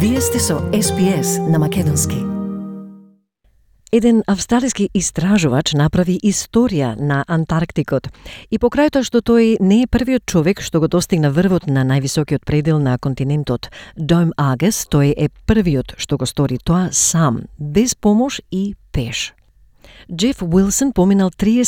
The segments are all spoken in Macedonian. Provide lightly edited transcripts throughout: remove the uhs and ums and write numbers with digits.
Вие сте со SPS на македонски. Еден австралиски истражувач направи историја на Антарктикот и покрај тоа што тој не е првиот човек што го достигна врвот на највисокиот предел на континентот, Dome Argus, тој е првиот што го стори тоа сам, без помош и пеш. Джеф Уилсон поминал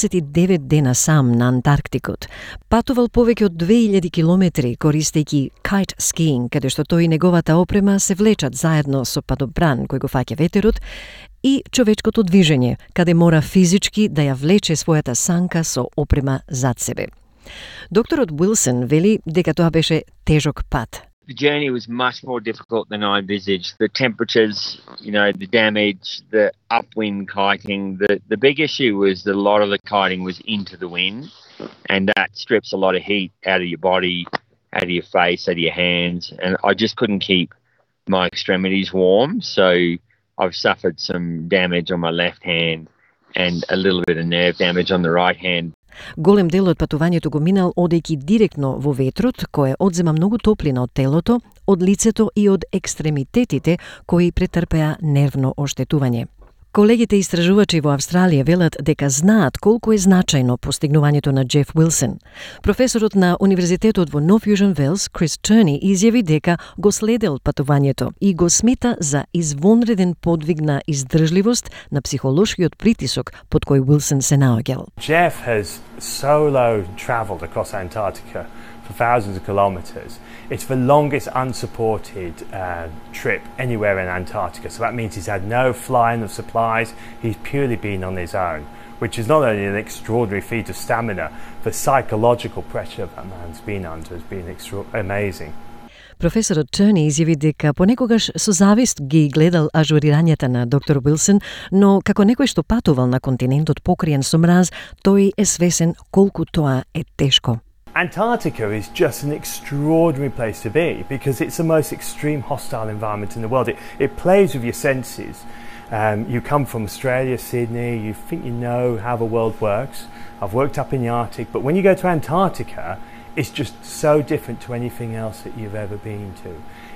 39 дена сам на Антарктикот. Патувал повеќе од 2000 километри користејќи kite skiing, каде што тој и неговата опрема се влечат заедно со падобран кој го фаќа ветерот, и човечкото движење, каде мора физички да ја влече својата санка со опрема зад себе. Докторот Уилсон вели дека тоа беше тежок пат. The journey was much more difficult than I envisaged. The temperatures, the damage, the upwind kiting. The big issue was that a lot of the kiting was into the wind, and that strips a lot of heat out of your body, out of your face, out of your hands, and I just couldn't keep my extremities warm, so I've suffered some damage on my left hand and a little bit of nerve damage on the right hand. Голем дел од патувањето го минал одејќи директно во ветрот, кој одзема многу топлина од телото, од лицето и од екстремитетите кои претрпеа нервно оштетување. Колегите истражувачи во Австралија велат дека знаат колку е значајно постигнувањето на Джеф Уилсон. Професорот на Универзитетот во Нов Јужен Велс, Крис Терни, изјави дека го следел патувањето и го смета за извонреден подвиг на издржливост на психолошкиот притисок под кој Уилсон се наоѓал. Jeff has solo traveled across Antarctica for thousands of kilometers. It's the longest unsupported trip anywhere in Antarctica. So that means he's had no flying of supplies. He's purely been on his own, which is not only an extraordinary feat of stamina, the psychological pressure that man's been under has been amazing. Професорот Терни изјави дека понекогаш со завист ги гледал ажурирањата на доктор Уилсон, но како некој што патувал на континентот покриен со мраз, тој е свесен колку тоа е тешко. Antarctica is just an extraordinary place to be because it's the most extreme hostile environment in the world. It plays with your senses. You come from Australia, Sydney, you think you know how the world works. I've worked up in the Arctic, but when you go to Antarctica, it's just so different to anything else that you've ever been to.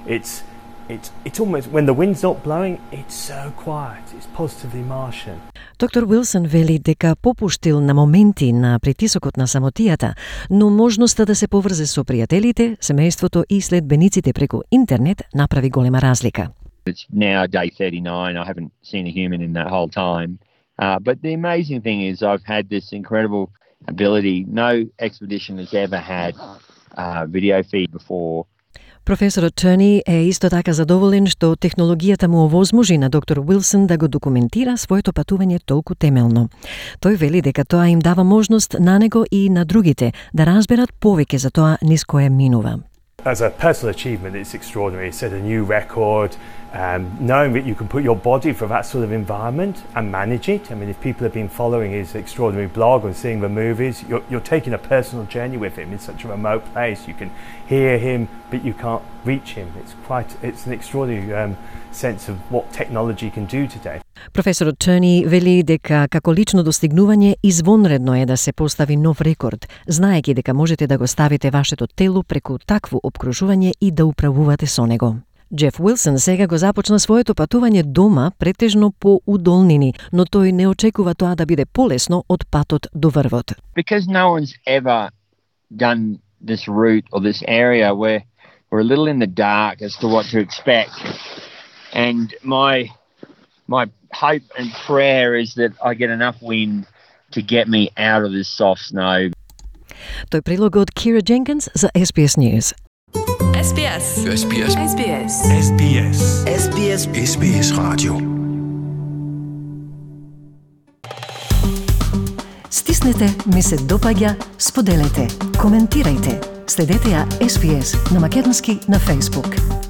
It's almost, when the wind's not blowing, it's so quiet. It's positively Martian. Доктор Уилсон вели дека попуштил на моменти на притисокот на самотијата, но можноста да се поврзе со пријателите, семејството и следбениците преку интернет направи голема разлика. It's now day 39. I haven't seen a human in that whole time. But the amazing thing is I've had this incredible ability. No expedition has ever had video feed before. Професорот Терни е исто така задоволен што технологијата му овозможи на доктор Уилсон да го документира своето патување толку темелно. Тој вели дека тоа им дава можност на него и на другите да разберат повеќе за тоа низ кое минува. As a personal achievement, it's extraordinary. It set a new record. Knowing that you can put your body for that sort of environment and manage it. I mean, if people have been following his extraordinary blog and seeing the movies, you're taking a personal journey with him in such a remote place. You can hear him, but you can't reach him. It's an extraordinary sense of what technology can do today. Професорот Терни вели дека како лично достигнување извонредно е да се постави нов рекорд, знаејќи дека можете да го ставите вашето тело преку такво опкружување и да управувате со него. Джеф Уилсон сега го започна своето патување дома претежно по удолнини, но тој не очекува тоа да биде полесно од патот до врвот. Because no one's ever done this route or this area, we're a little in the dark as to what to expect. And my hope and prayer is that I get enough wind to get me out of this soft snow. Тој прилог од Kira Jenkins за SBS News. SBS. SBS. SBS. SBS. SBS. SBS Radio. Стиснете, ми се допаѓа, споделете, коментирајте. Следете ја SBS на македонски на Facebook.